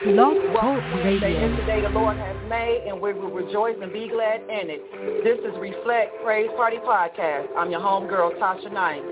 Blog Talk Wednesday Radio. is the day the Lord has made, and we will rejoice and be glad in it. This is Reflect Praise Party Podcast. I'm your homegirl, Tasha Knight.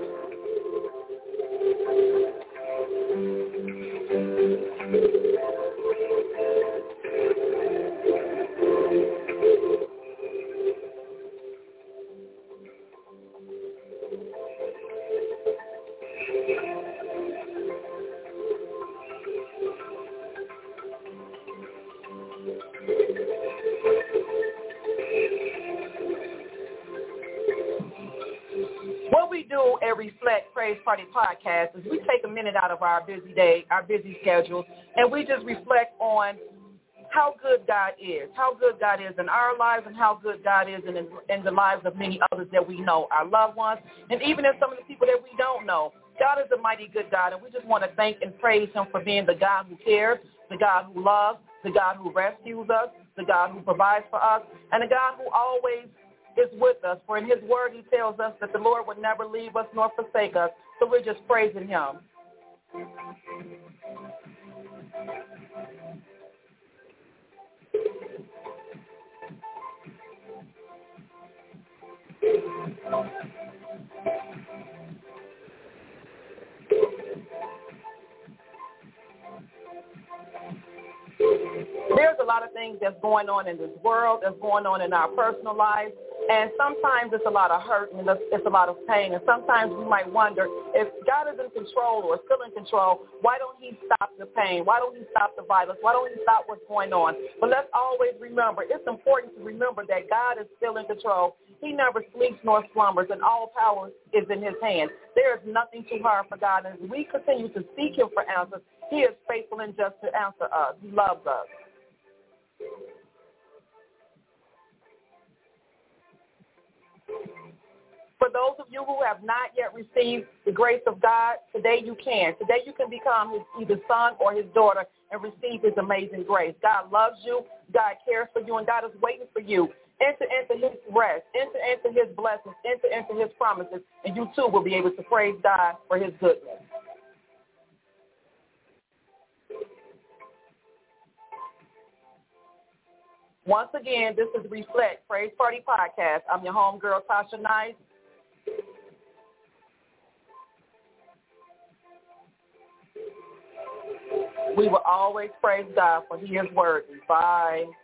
What we do at Reflect Praise Party Podcast is we take a minute out of our busy day, our busy schedule, and we just reflect on how good God is in our lives and how good God is in the lives of many others that we know, our loved ones, and even in some of the people that we don't know. God is a mighty good God, and we just want to thank and praise him for being the God who cares, the God who loves, the God who rescues us, the God who provides for us, and the God who always is with us. For in his word he tells us that the Lord would never leave us nor forsake us. So we're just praising him. There's a lot of things that's going on in this world, that's going on in our personal lives, and sometimes it's a lot of hurt and it's a lot of pain, and sometimes we might wonder if God is in control or still in control, why don't he stop the pain? Why don't he stop the violence? Why don't he stop what's going on? But let's always remember, it's important to remember that God is still in control. He never sleeps nor slumbers, and all power is in his hand. There is nothing too hard for God, and as we continue to seek him for answers, he is faithful and just to answer us. He loves us. For those of you who have not yet received the grace of God, today you can. Today you can become his either son or his daughter and receive his amazing grace. God loves you, God cares for you, and God is waiting for you. Enter into his rest, enter into his blessings, enter into his promises, and you too will be able to praise God for his goodness. Once again, this is Reflect Praise Party Podcast. I'm your homegirl, Tasha Knight. We will always praise God for he is worthy. Bye.